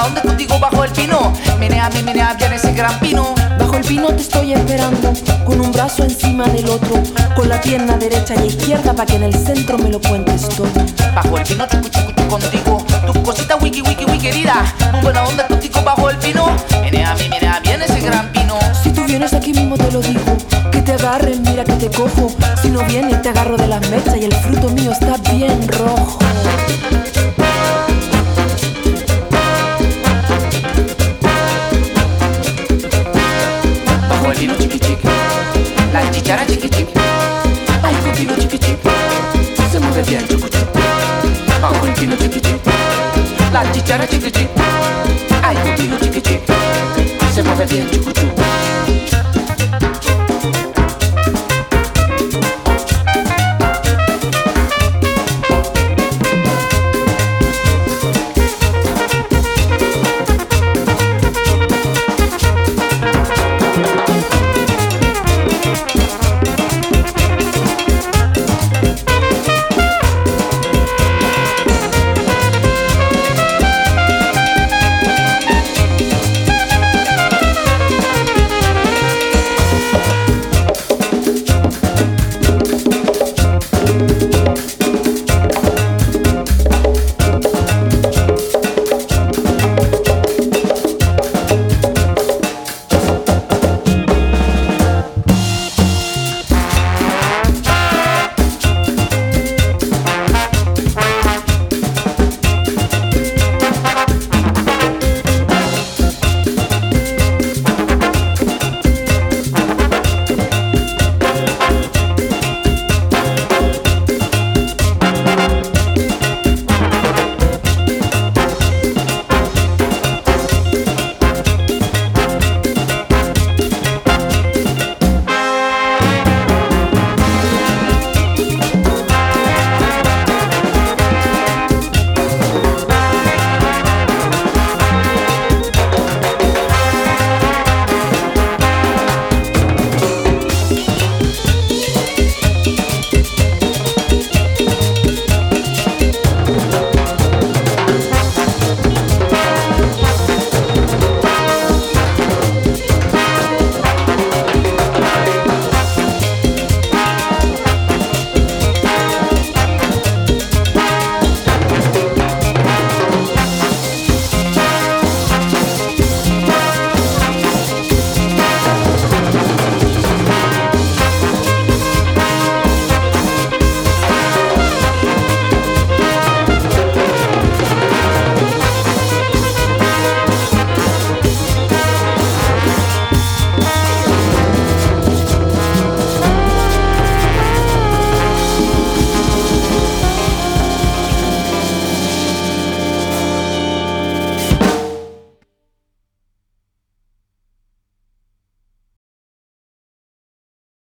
donde contigo bajo el pino. Menea bien ese gran pino. Bajo el pino te estoy esperando, con un brazo encima del otro, con la pierna derecha y izquierda pa' que en el centro me lo cuentes todo. Bajo el pino chucu contigo, tu cosita wiki querida. Muy buena onda contigo bajo el pino. Menea bien ese gran pino. Si tú vienes aquí mismo te lo digo, que te agarren, mira que te cojo. Si no vienes te agarro de las mechas y el fruto mío está bien rojo.